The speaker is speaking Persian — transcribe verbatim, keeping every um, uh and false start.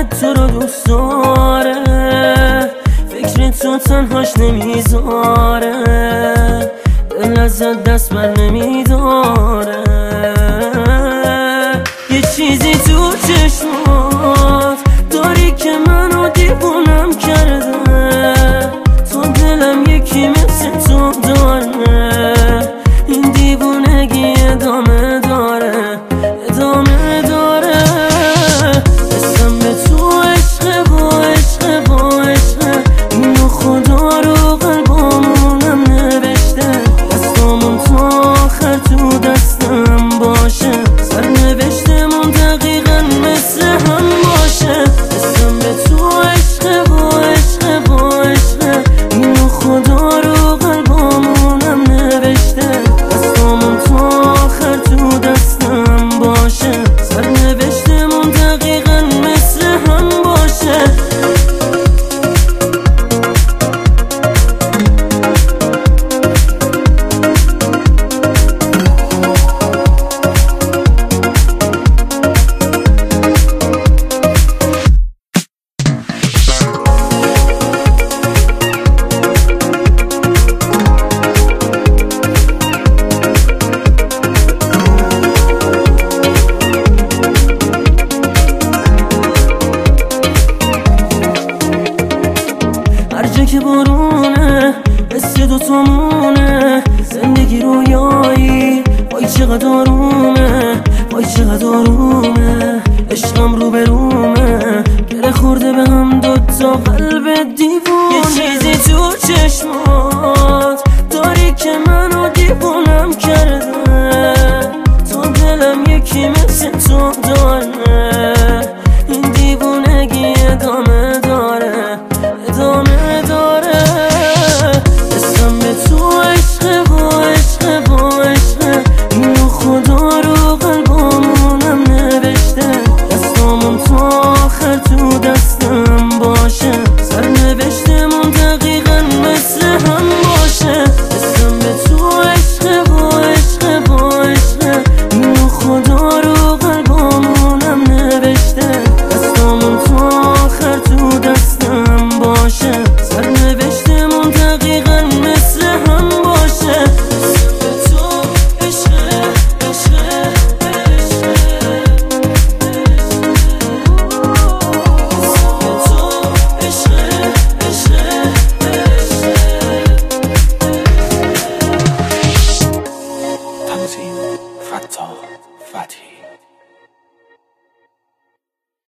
دلت تو رو دوست داره، فکر تو تنهاش نمیذاره، دل ازت دست بر نمیداره. یه چیزی تو چشمات داری که منو دیوونم کرده، تو دلم یکی مثل تو داره، این دیوونگی ادامه داره ادامه داره. اسم به تو عشق با عشق با عشق، اینو خدا رو قلبامونم نوشته، دستامون تا آخر تو دستم باشه، سرنوشتمون دقیقا مثل هم باشه. اسم به تو عشق با عشق با عشق، اینو خدا رو قلبامونم نوشته، دستامون تا آخر تو دستم باشه، سرنوشتمون دقیقا مثل هم باشه. هر جا که بارونه مثل دوتامونه، زندگی رویایی وای چقدر آرومه وای چقدر آرومه، عشقم رو به رومه، گره خورده به هم دوتا قلب دیوونه. یه چیزی تو چشمات داری که منو دیوونم کرده، تو دلم یکی مثل تو داره، این دیوونگی ادامه داره ادامه داره. اسم به تو عشق با عشق با عشق، اینو خدا رو قلبامونم نوشته، دستامون تا آخر تو دستم باشه، سرنوشتمون دقیقا مثل هم باشه. اسم به تو عشق با عشق با عشق، اینو خدا رو قلبامونم نوشته، دستامون تا آخر تو دستم باشه، سرنوشتمون دقیقا مثل هم باشه. تنظیم فتاح فتحی.